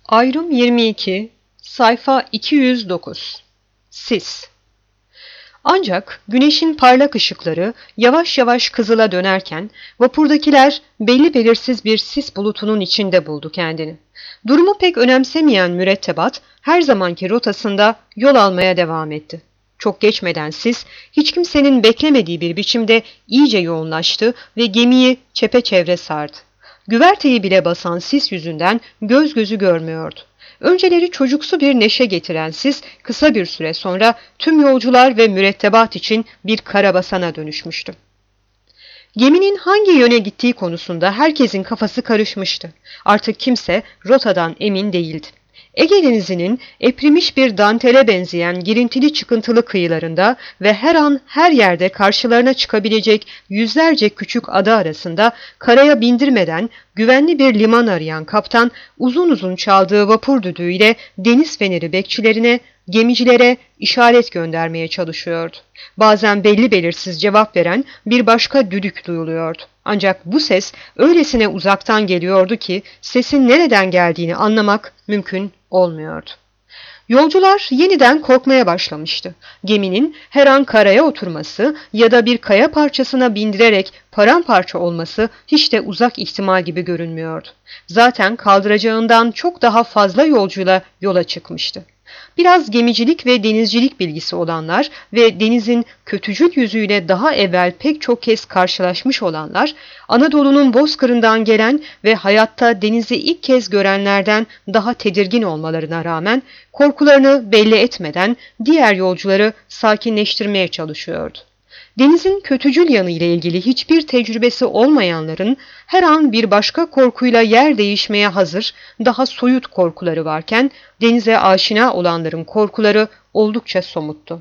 Ayrım 22, sayfa 209. Sis. Ancak güneşin parlak ışıkları yavaş yavaş kızıla dönerken vapurdakiler belli belirsiz bir sis bulutunun içinde buldu kendini. Durumu pek önemsemeyen mürettebat her zamanki rotasında yol almaya devam etti. Çok geçmeden sis hiç kimsenin beklemediği bir biçimde iyice yoğunlaştı ve gemiyi çepeçevre sardı. Güverteyi bile basan sis yüzünden göz gözü görmüyordu. Önceleri çocuksu bir neşe getiren sis kısa bir süre sonra tüm yolcular ve mürettebat için bir karabasana dönüşmüştü. Geminin hangi yöne gittiği konusunda herkesin kafası karışmıştı. Artık kimse rotadan emin değildi. Ege Denizi'nin eprimiş bir dantele benzeyen girintili çıkıntılı kıyılarında ve her an her yerde karşılarına çıkabilecek yüzlerce küçük ada arasında karaya bindirmeden güvenli bir liman arayan kaptan uzun uzun çaldığı vapur düdüğüyle deniz feneri bekçilerine, gemicilere işaret göndermeye çalışıyordu. Bazen belli belirsiz cevap veren bir başka düdük duyuluyordu. Ancak bu ses öylesine uzaktan geliyordu ki sesin nereden geldiğini anlamak mümkün olmuyordu. Yolcular yeniden korkmaya başlamıştı. Geminin her an karaya oturması ya da bir kaya parçasına bindirerek paramparça olması hiç de uzak ihtimal gibi görünmüyordu. Zaten kaldıracağından çok daha fazla yolcuyla yola çıkmıştı. Biraz gemicilik ve denizcilik bilgisi olanlar ve denizin kötücül yüzüyle daha evvel pek çok kez karşılaşmış olanlar, Anadolu'nun bozkırından gelen ve hayatta denizi ilk kez görenlerden daha tedirgin olmalarına rağmen korkularını belli etmeden diğer yolcuları sakinleştirmeye çalışıyordu. Denizin kötücül yanı ile ilgili hiçbir tecrübesi olmayanların her an bir başka korkuyla yer değişmeye hazır, daha soyut korkuları varken denize aşina olanların korkuları oldukça somuttu.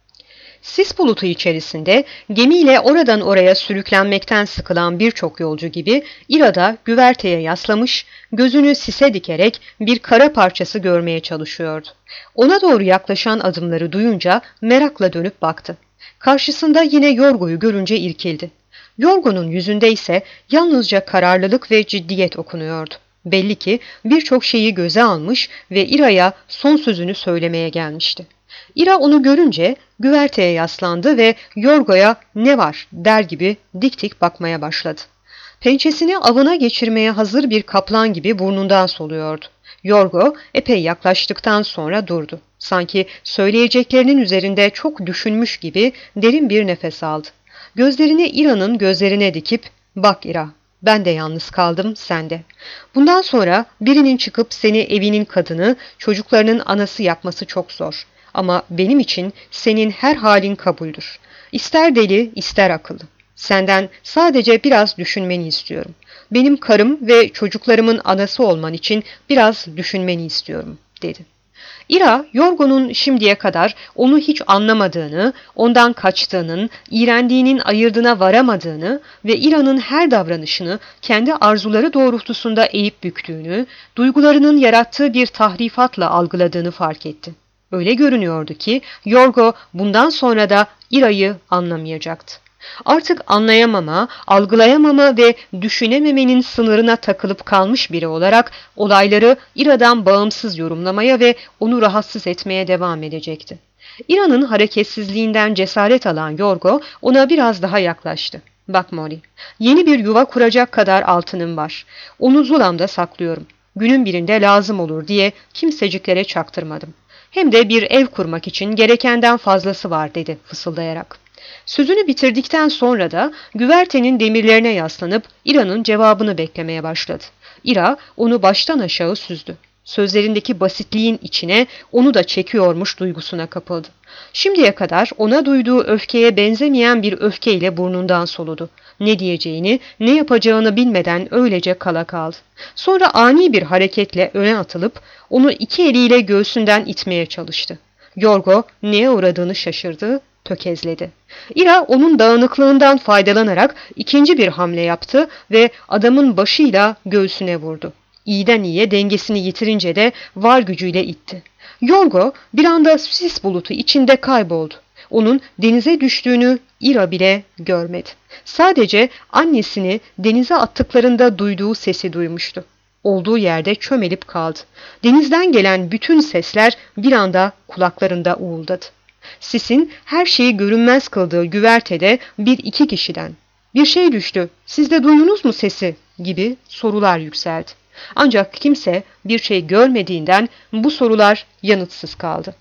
Sis bulutu içerisinde gemiyle oradan oraya sürüklenmekten sıkılan birçok yolcu gibi İra'da güverteye yaslamış, gözünü sise dikerek bir kara parçası görmeye çalışıyordu. Ona doğru yaklaşan adımları duyunca merakla dönüp baktı. Karşısında yine Yorgo'yu görünce irkildi. Yorgo'nun yüzünde ise yalnızca kararlılık ve ciddiyet okunuyordu. Belli ki birçok şeyi göze almış ve İra'ya son sözünü söylemeye gelmişti. İra onu görünce güverteye yaslandı ve Yorgo'ya "Ne var?" der gibi dik dik bakmaya başladı. Pençesini avına geçirmeye hazır bir kaplan gibi burnundan soluyordu. Yorgo epey yaklaştıktan sonra durdu. Sanki söyleyeceklerinin üzerinde çok düşünmüş gibi derin bir nefes aldı. Gözlerini İra'nın gözlerine dikip "Bak İra, ben de yalnız kaldım, sen de. Bundan sonra birinin çıkıp seni evinin kadını, çocuklarının anası yapması çok zor. Ama benim için senin her halin kabuldür. İster deli, ister akıllı. Senden sadece biraz düşünmeni istiyorum. Benim karım ve çocuklarımın anası olman için biraz düşünmeni istiyorum," dedi. İra, Yorgo'nun şimdiye kadar onu hiç anlamadığını, ondan kaçtığının, iğrendiğinin ayırdına varamadığını ve İra'nın her davranışını kendi arzuları doğrultusunda eğip büktüğünü, duygularının yarattığı bir tahrifatla algıladığını fark etti. Öyle görünüyordu ki Yorgo bundan sonra da İra'yı anlamayacaktı. Artık anlayamama, algılayamama ve düşünememenin sınırına takılıp kalmış biri olarak olayları İra'dan bağımsız yorumlamaya ve onu rahatsız etmeye devam edecekti. İra'nın hareketsizliğinden cesaret alan Yorgo ona biraz daha yaklaştı. "Bak Molly, yeni bir yuva kuracak kadar altınım var. Onu Zulam'da saklıyorum. Günün birinde lazım olur diye kimseciklere çaktırmadım. Hem de bir ev kurmak için gerekenden fazlası var," dedi fısıldayarak. Sözünü bitirdikten sonra da güvertenin demirlerine yaslanıp İra'nın cevabını beklemeye başladı. İra onu baştan aşağı süzdü. Sözlerindeki basitliğin içine onu da çekiyormuş duygusuna kapıldı. Şimdiye kadar ona duyduğu öfkeye benzemeyen bir öfkeyle burnundan soludu. Ne diyeceğini, ne yapacağını bilmeden öylece kala kaldı. Sonra ani bir hareketle öne atılıp onu iki eliyle göğsünden itmeye çalıştı. Yorgo neye uğradığını şaşırdı, tökezledi. İra onun dağınıklığından faydalanarak ikinci bir hamle yaptı ve adamın başıyla göğsüne vurdu. İyiden iyiye dengesini yitirince de var gücüyle itti. Yorgo bir anda sis bulutu içinde kayboldu. Onun denize düştüğünü İra bile görmedi. Sadece annesini denize attıklarında duyduğu sesi duymuştu. Olduğu yerde çömelip kaldı. Denizden gelen bütün sesler bir anda kulaklarında uğuldadı. Sisin her şeyi görünmez kıldığı güvertede bir iki kişiden "Bir şey düştü, siz de duydunuz mu sesi?" gibi sorular yükseldi. Ancak kimse bir şey görmediğinden bu sorular yanıtsız kaldı.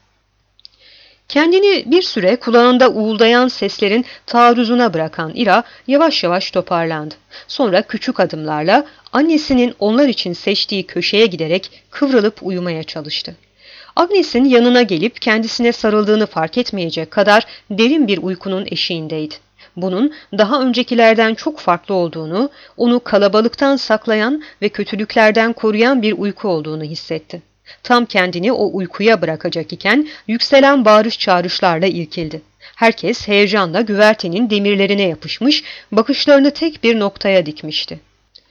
Kendini bir süre kulağında uğuldayan seslerin taarruzuna bırakan Ira yavaş yavaş toparlandı. Sonra küçük adımlarla annesinin onlar için seçtiği köşeye giderek kıvrılıp uyumaya çalıştı. Agnes'in yanına gelip kendisine sarıldığını fark etmeyecek kadar derin bir uykunun eşiğindeydi. Bunun daha öncekilerden çok farklı olduğunu, onu kalabalıktan saklayan ve kötülüklerden koruyan bir uyku olduğunu hissetti. Tam kendini o uykuya bırakacak iken yükselen bağırış çağrışlarla irkildi. Herkes heyecanla güvertenin demirlerine yapışmış, bakışlarını tek bir noktaya dikmişti.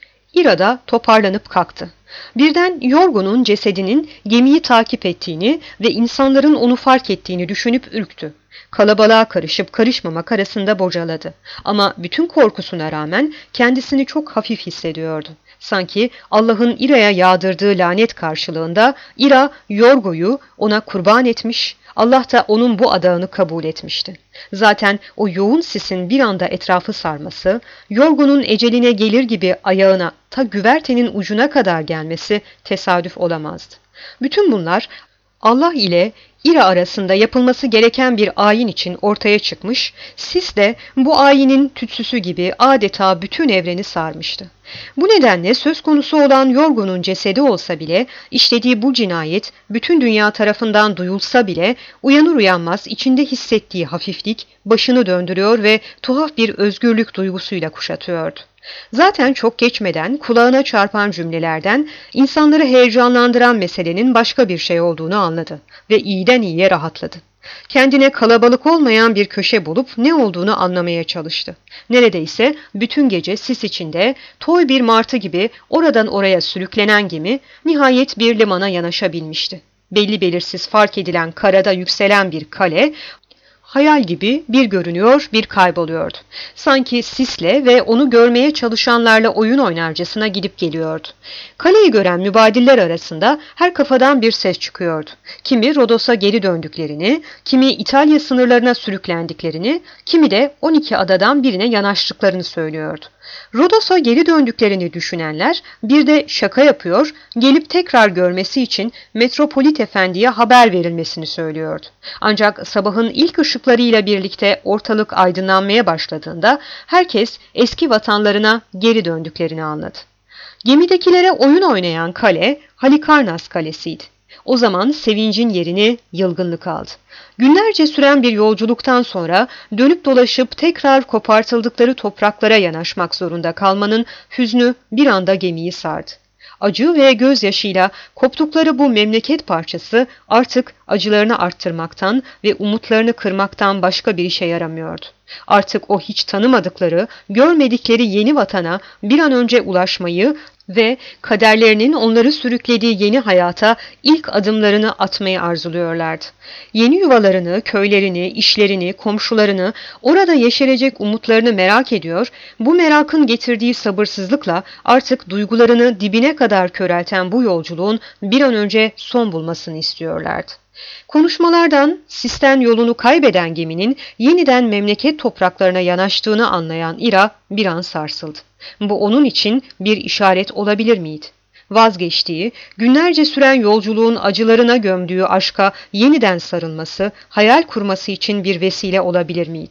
İra da toparlanıp kalktı. Birden Yorgo'nun cesedinin gemiyi takip ettiğini ve insanların onu fark ettiğini düşünüp ürktü. Kalabalığa karışıp karışmamak arasında bocaladı. Ama bütün korkusuna rağmen kendisini çok hafif hissediyordu. Sanki Allah'ın İra'ya yağdırdığı lanet karşılığında İra, Yorgo'yu ona kurban etmiş, Allah da onun bu adağını kabul etmişti. Zaten o yoğun sisin bir anda etrafı sarması, Yorgo'nun eceline gelir gibi ayağına ta güvertenin ucuna kadar gelmesi tesadüf olamazdı. Bütün bunlar Allah ile İra arasında yapılması gereken bir ayin için ortaya çıkmış, sis de bu ayinin tütsüsü gibi adeta bütün evreni sarmıştı. Bu nedenle söz konusu olan Yorgo'nun cesedi olsa bile, işlediği bu cinayet bütün dünya tarafından duyulsa bile, uyanır uyanmaz içinde hissettiği hafiflik başını döndürüyor ve tuhaf bir özgürlük duygusuyla kuşatıyordu. Zaten çok geçmeden kulağına çarpan cümlelerden insanları heyecanlandıran meselenin başka bir şey olduğunu anladı ve iyiden iyiye rahatladı. Kendine kalabalık olmayan bir köşe bulup ne olduğunu anlamaya çalıştı. Neredeyse bütün gece sis içinde toy bir martı gibi oradan oraya sürüklenen gemi nihayet bir limana yanaşabilmişti. Belli belirsiz fark edilen karada yükselen bir kale hayal gibi bir görünüyor, bir kayboluyordu. Sanki sisle ve onu görmeye çalışanlarla oyun oynarcasına gidip geliyordu. Kaleyi gören mübadiller arasında her kafadan bir ses çıkıyordu. Kimi Rodos'a geri döndüklerini, kimi İtalya sınırlarına sürüklendiklerini, kimi de 12 adadan birine yanaştıklarını söylüyordu. Rodos'a geri döndüklerini düşünenler bir de şaka yapıyor, gelip tekrar görmesi için Metropolit Efendi'ye haber verilmesini söylüyordu. Ancak sabahın ilk ışıklarıyla birlikte ortalık aydınlanmaya başladığında herkes eski vatanlarına geri döndüklerini anladı. Gemidekilere oyun oynayan kale Halikarnas Kalesi'ydi. O zaman sevincin yerini yılgınlık aldı. Günlerce süren bir yolculuktan sonra dönüp dolaşıp tekrar kopartıldıkları topraklara yanaşmak zorunda kalmanın hüznü bir anda gemiyi sardı. Acı ve gözyaşıyla koptukları bu memleket parçası artık acılarını arttırmaktan ve umutlarını kırmaktan başka bir işe yaramıyordu. Artık o hiç tanımadıkları, görmedikleri yeni vatana bir an önce ulaşmayı ve kaderlerinin onları sürüklediği yeni hayata ilk adımlarını atmayı arzuluyorlardı. Yeni yuvalarını, köylerini, işlerini, komşularını, orada yeşerecek umutlarını merak ediyor, bu merakın getirdiği sabırsızlıkla artık duygularını dibine kadar körelten bu yolculuğun bir an önce son bulmasını istiyorlardı. Konuşmalardan sisten yolunu kaybeden geminin yeniden memleket topraklarına yanaştığını anlayan İra bir an sarsıldı. Bu onun için bir işaret olabilir miydi? Vazgeçtiği, günlerce süren yolculuğun acılarına gömdüğü aşka yeniden sarılması, hayal kurması için bir vesile olabilir miydi?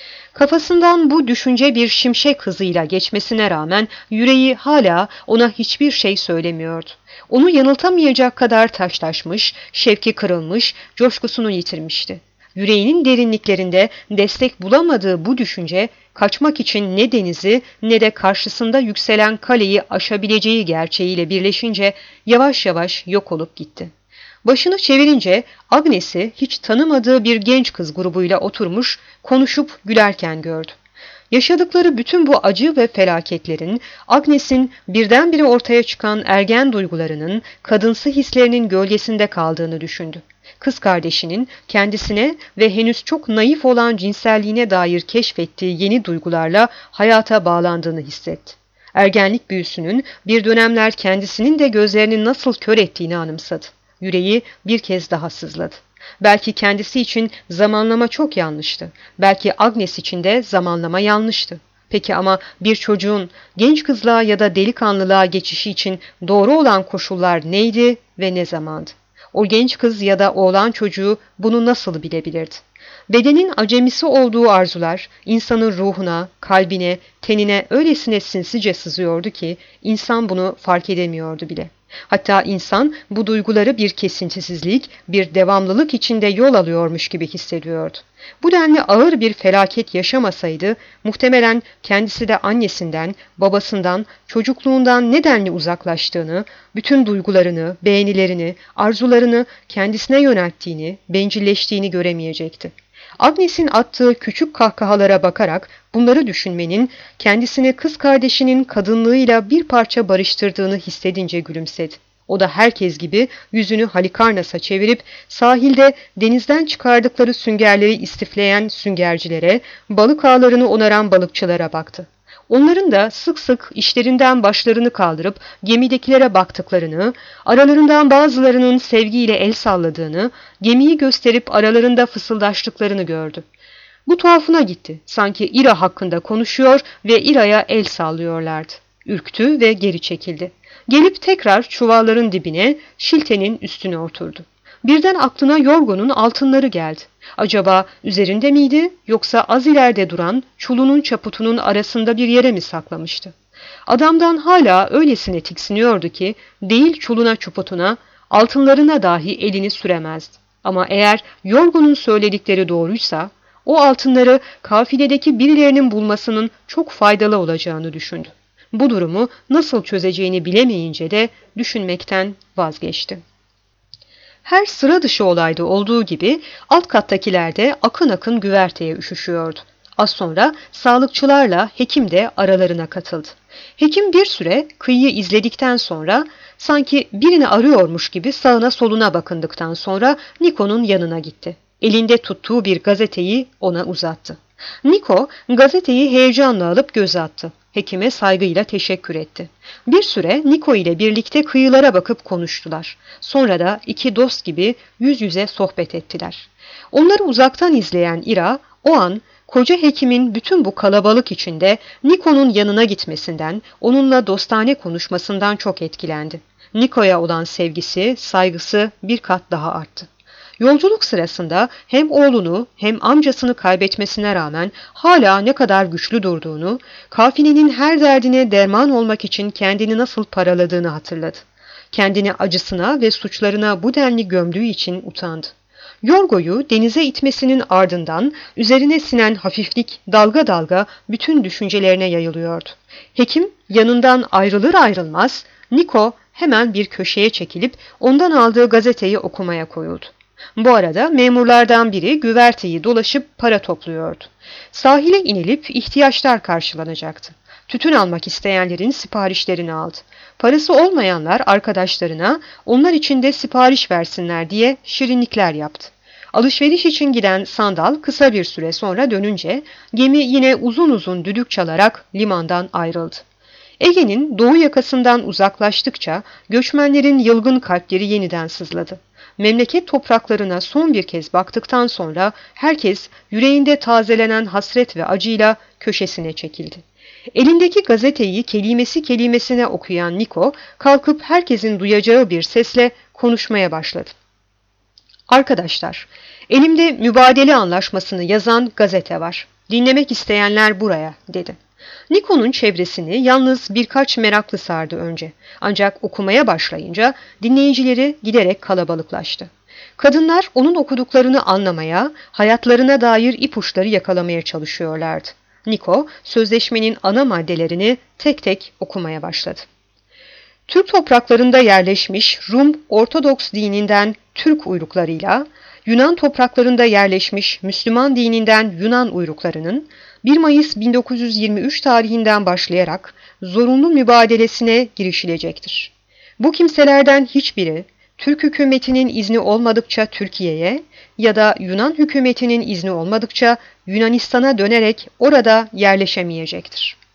Kafasından bu düşünce bir şimşek hızıyla geçmesine rağmen yüreği hala ona hiçbir şey söylemiyordu. Onu yanıltamayacak kadar taşlaşmış, şevki kırılmış, coşkusunu yitirmişti. Yüreğinin derinliklerinde destek bulamadığı bu düşünce, kaçmak için ne denizi ne de karşısında yükselen kaleyi aşabileceği gerçeğiyle birleşince yavaş yavaş yok olup gitti. Başını çevirince Agnes'i hiç tanımadığı bir genç kız grubuyla oturmuş, konuşup gülerken gördü. Yaşadıkları bütün bu acı ve felaketlerin, Agnes'in birdenbire ortaya çıkan ergen duygularının, kadınsı hislerinin gölgesinde kaldığını düşündü. Kız kardeşinin kendisine ve henüz çok naif olan cinselliğine dair keşfettiği yeni duygularla hayata bağlandığını hissetti. Ergenlik büyüsünün bir dönemler kendisinin de gözlerini nasıl kör ettiğini anımsadı. Yüreği bir kez daha sızladı. Belki kendisi için zamanlama çok yanlıştı. Belki Agnes için de zamanlama yanlıştı. Peki ama bir çocuğun genç kızlığa ya da delikanlılığa geçişi için doğru olan koşullar neydi ve ne zamandı? O genç kız ya da oğlan çocuğu bunu nasıl bilebilirdi? Bedenin acemisi olduğu arzular insanın ruhuna, kalbine, tenine öylesine sinsice sızıyordu ki insan bunu fark edemiyordu bile. Hatta insan bu duyguları bir kesintisizlik, bir devamlılık içinde yol alıyormuş gibi hissediyordu. Bu denli ağır bir felaket yaşamasaydı muhtemelen kendisi de annesinden, babasından, çocukluğundan nedenli uzaklaştığını, bütün duygularını, beğenilerini, arzularını kendisine yönelttiğini, bencilleştiğini göremeyecekti. Agnes'in attığı küçük kahkahalara bakarak bunları düşünmenin kendisini kız kardeşinin kadınlığıyla bir parça barıştırdığını hissedince gülümsedi. O da herkes gibi yüzünü Halikarnas'a çevirip sahilde denizden çıkardıkları süngerleri istifleyen süngercilere, balık ağlarını onaran balıkçılara baktı. Onların da sık sık işlerinden başlarını kaldırıp gemidekilere baktıklarını, aralarından bazılarının sevgiyle el salladığını, gemiyi gösterip aralarında fısıldaştıklarını gördü. Bu tuhafına gitti. Sanki İra hakkında konuşuyor ve İra'ya el sallıyorlardı. Ürktü ve geri çekildi. Gelip tekrar çuvalların dibine, şiltenin üstüne oturdu. Birden aklına Yorgo'nun altınları geldi. Acaba üzerinde miydi yoksa az ileride duran çulunun çaputunun arasında bir yere mi saklamıştı? Adamdan hala öylesine tiksiniyordu ki değil çuluna çuputuna, altınlarına dahi elini süremezdi. Ama eğer Yorgo'nun söyledikleri doğruysa o altınları kafiledeki birilerinin bulmasının çok faydalı olacağını düşündü. Bu durumu nasıl çözeceğini bilemeyince de düşünmekten vazgeçti. Her sıra dışı olayda olduğu gibi alt kattakiler de akın akın güverteye üşüşüyordu. Az sonra sağlıkçılarla hekim de aralarına katıldı. Hekim bir süre kıyıyı izledikten sonra sanki birini arıyormuş gibi sağına soluna bakındıktan sonra Niko'nun yanına gitti. Elinde tuttuğu bir gazeteyi ona uzattı. Niko gazeteyi heyecanla alıp göze attı. Hekime saygıyla teşekkür etti. Bir süre Niko ile birlikte kıyılara bakıp konuştular. Sonra da iki dost gibi yüz yüze sohbet ettiler. Onları uzaktan izleyen İra o an koca hekimin bütün bu kalabalık içinde Niko'nun yanına gitmesinden, onunla dostane konuşmasından çok etkilendi. Niko'ya olan sevgisi, saygısı bir kat daha arttı. Yolculuk sırasında hem oğlunu hem amcasını kaybetmesine rağmen hala ne kadar güçlü durduğunu, kafilenin her derdine derman olmak için kendini nasıl paraladığını hatırladı. Kendini acısına ve suçlarına bu denli gömdüğü için utandı. Yorgo'yu denize itmesinin ardından üzerine sinen hafiflik dalga dalga bütün düşüncelerine yayılıyordu. Hekim yanından ayrılır ayrılmaz Niko hemen bir köşeye çekilip ondan aldığı gazeteyi okumaya koyuldu. Bu arada memurlardan biri güverteyi dolaşıp para topluyordu. Sahile inilip ihtiyaçlar karşılanacaktı. Tütün almak isteyenlerin siparişlerini aldı. Parası olmayanlar arkadaşlarına onlar için de sipariş versinler diye şirinlikler yaptı. Alışveriş için giden sandal kısa bir süre sonra dönünce gemi yine uzun uzun düdük çalarak limandan ayrıldı. Ege'nin doğu yakasından uzaklaştıkça göçmenlerin yılgın kalpleri yeniden sızladı. Memleket topraklarına son bir kez baktıktan sonra herkes yüreğinde tazelenen hasret ve acıyla köşesine çekildi. Elindeki gazeteyi kelimesi kelimesine okuyan Niko kalkıp herkesin duyacağı bir sesle konuşmaya başladı. Arkadaşlar, elimde mübadele anlaşmasını yazan gazete var. Dinlemek isteyenler buraya, dedi. Niko'nun çevresini yalnız birkaç meraklı sardı önce. Ancak okumaya başlayınca dinleyicileri giderek kalabalıklaştı. Kadınlar onun okuduklarını anlamaya, hayatlarına dair ipuçları yakalamaya çalışıyorlardı. Niko, sözleşmenin ana maddelerini tek tek okumaya başladı. Türk topraklarında yerleşmiş Rum Ortodoks dininden Türk uyruklarıyla, Yunan topraklarında yerleşmiş Müslüman dininden Yunan uyruklarının 1 Mayıs 1923 tarihinden başlayarak zorunlu mübadelesine girişilecektir. Bu kimselerden hiçbiri Türk hükümetinin izni olmadıkça Türkiye'ye ya da Yunan hükümetinin izni olmadıkça Yunanistan'a dönerek orada yerleşemeyecektir.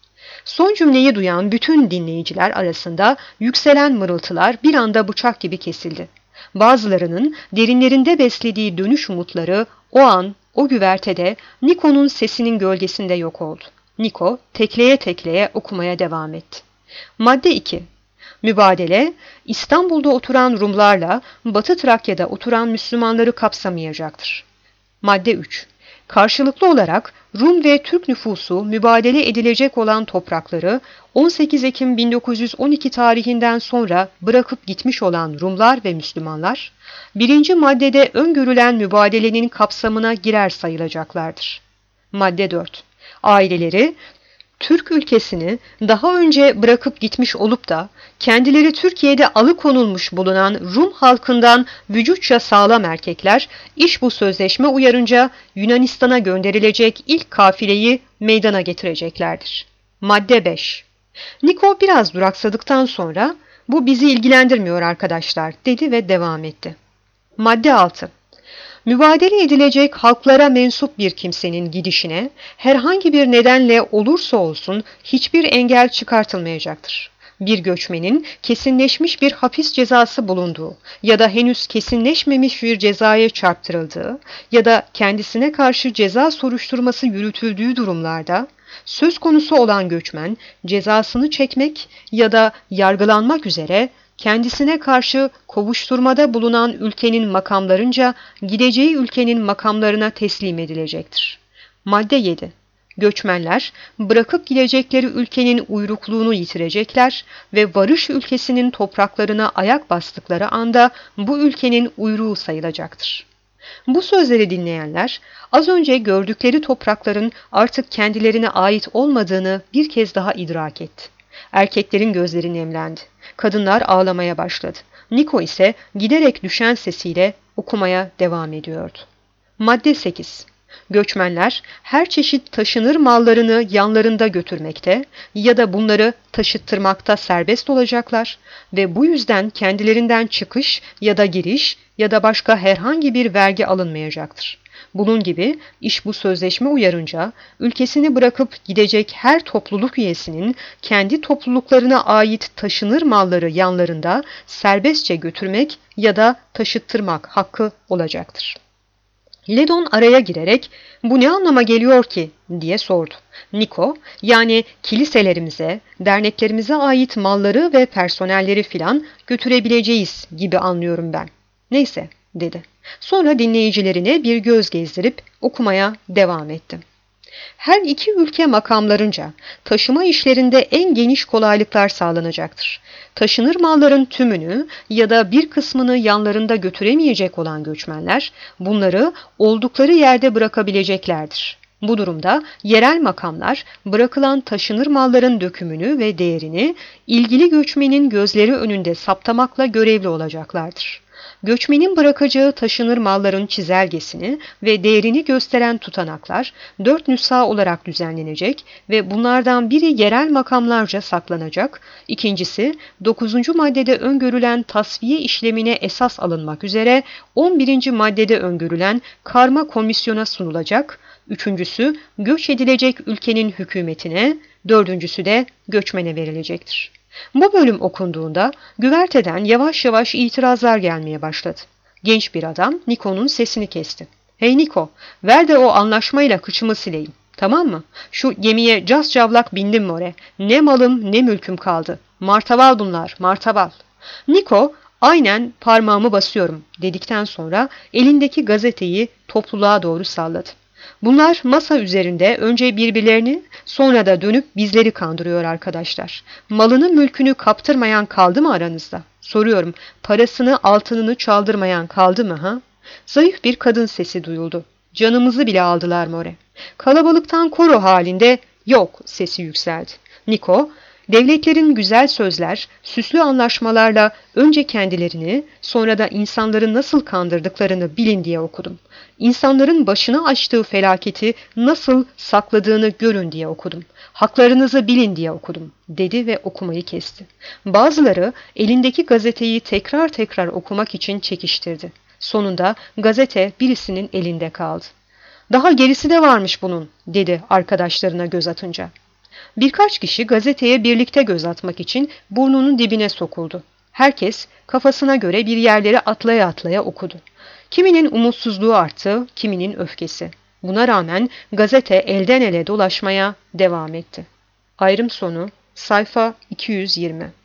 Son cümleyi duyan bütün dinleyiciler arasında yükselen mırıltılar bir anda bıçak gibi kesildi. Bazılarının derinlerinde beslediği dönüş umutları o an o güvertede Niko'nun sesinin gölgesinde yok oldu. Niko tekleye tekleye okumaya devam etti. Madde 2. Mübadele, İstanbul'da oturan Rumlarla Batı Trakya'da oturan Müslümanları kapsamayacaktır. Madde 3. Karşılıklı olarak Rum ve Türk nüfusu mübadele edilecek olan toprakları 18 Ekim 1912 tarihinden sonra bırakıp gitmiş olan Rumlar ve Müslümanlar, birinci maddede öngörülen mübadelenin kapsamına girer sayılacaklardır. Madde 4. Aileleri, Türk ülkesini daha önce bırakıp gitmiş olup da kendileri Türkiye'de alıkonulmuş bulunan Rum halkından vücutça sağlam erkekler iş bu sözleşme uyarınca Yunanistan'a gönderilecek ilk kafileyi meydana getireceklerdir. Madde 5. Niko biraz duraksadıktan sonra bu bizi ilgilendirmiyor arkadaşlar dedi ve devam etti. Madde 6. Mübadele edilecek halklara mensup bir kimsenin gidişine herhangi bir nedenle olursa olsun hiçbir engel çıkartılmayacaktır. Bir göçmenin kesinleşmiş bir hapis cezası bulunduğu ya da henüz kesinleşmemiş bir cezaya çarptırıldığı ya da kendisine karşı ceza soruşturması yürütüldüğü durumlarda söz konusu olan göçmen cezasını çekmek ya da yargılanmak üzere kendisine karşı kovuşturmada bulunan ülkenin makamlarınca gideceği ülkenin makamlarına teslim edilecektir. Madde 7. Göçmenler bırakıp gidecekleri ülkenin uyrukluğunu yitirecekler ve varış ülkesinin topraklarına ayak bastıkları anda bu ülkenin uyruğu sayılacaktır. Bu sözleri dinleyenler az önce gördükleri toprakların artık kendilerine ait olmadığını bir kez daha idrak etti. Erkeklerin gözleri nemlendi. Kadınlar ağlamaya başladı. Niko ise giderek düşen sesiyle okumaya devam ediyordu. Madde 8. Göçmenler her çeşit taşınır mallarını yanlarında götürmekte ya da bunları taşıttırmakta serbest olacaklar ve bu yüzden kendilerinden çıkış ya da giriş ya da başka herhangi bir vergi alınmayacaktır. Bunun gibi iş bu sözleşme uyarınca ülkesini bırakıp gidecek her topluluk üyesinin kendi topluluklarına ait taşınır malları yanlarında serbestçe götürmek ya da taşıttırmak hakkı olacaktır. Ledon araya girerek "Bu ne anlama geliyor ki?" diye sordu. Niko, yani kiliselerimize, derneklerimize ait malları ve personelleri filan götürebileceğiz gibi anlıyorum ben. Neyse dedi. Sonra dinleyicilerine bir göz gezdirip okumaya devam etti. Her iki ülke makamlarınca taşıma işlerinde en geniş kolaylıklar sağlanacaktır. Taşınır malların tümünü ya da bir kısmını yanlarında götüremeyecek olan göçmenler bunları oldukları yerde bırakabileceklerdir. Bu durumda yerel makamlar bırakılan taşınır malların dökümünü ve değerini ilgili göçmenin gözleri önünde saptamakla görevli olacaklardır. Göçmenin bırakacağı taşınır malların çizelgesini ve değerini gösteren tutanaklar 4 nüsha olarak düzenlenecek ve bunlardan biri yerel makamlarca saklanacak, ikincisi 9. maddede öngörülen tasfiye işlemine esas alınmak üzere 11. maddede öngörülen karma komisyona sunulacak, üçüncüsü göç edilecek ülkenin hükümetine, dördüncüsü de göçmene verilecektir. Bu bölüm okunduğunda güverteden yavaş yavaş itirazlar gelmeye başladı. Genç bir adam Niko'nun sesini kesti. "Hey Niko, ver de o anlaşmayla kıçımı sileyim. Tamam mı? Şu gemiye cascavlak bindim more. Ne malım ne mülküm kaldı. Martaval bunlar, martaval." Niko, "Aynen parmağımı basıyorum," dedikten sonra elindeki gazeteyi topluluğa doğru salladı. "Bunlar masa üzerinde önce birbirlerini sonra da dönüp bizleri kandırıyor arkadaşlar. Malını mülkünü kaptırmayan kaldı mı aranızda? Soruyorum, parasını altınını çaldırmayan kaldı mı ha?" Zayıf bir kadın sesi duyuldu. "Canımızı bile aldılar more." Kalabalıktan koro halinde "Yok" sesi yükseldi. Niko, "Devletlerin güzel sözler, süslü anlaşmalarla önce kendilerini, sonra da insanları nasıl kandırdıklarını bilin diye okudum. İnsanların başına açtığı felaketi nasıl sakladığını görün diye okudum. Haklarınızı bilin diye okudum," dedi ve okumayı kesti. Bazıları elindeki gazeteyi tekrar tekrar okumak için çekiştirdi. Sonunda gazete birisinin elinde kaldı. "Daha gerisi de varmış bunun," dedi arkadaşlarına göz atınca. Birkaç kişi gazeteye birlikte göz atmak için burnunun dibine sokuldu. Herkes kafasına göre bir yerlere atlaya atlaya okudu. Kiminin umutsuzluğu arttı, kiminin öfkesi. Buna rağmen gazete elden ele dolaşmaya devam etti. Ayrım sonu sayfa 220.